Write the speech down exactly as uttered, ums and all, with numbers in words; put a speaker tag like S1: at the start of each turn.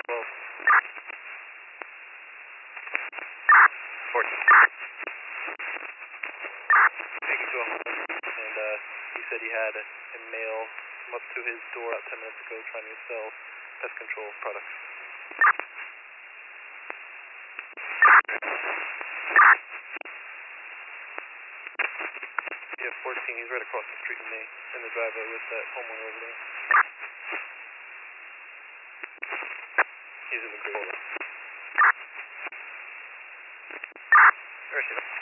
S1: twelve. fourteen. Speaking to him, and uh, he said he had a, a male come up to his door about ten minutes ago trying to sell pest control products. Yeah, fourteen, he's right across the street from me in the driveway with that homeowner over there. He's in the green. Where is he?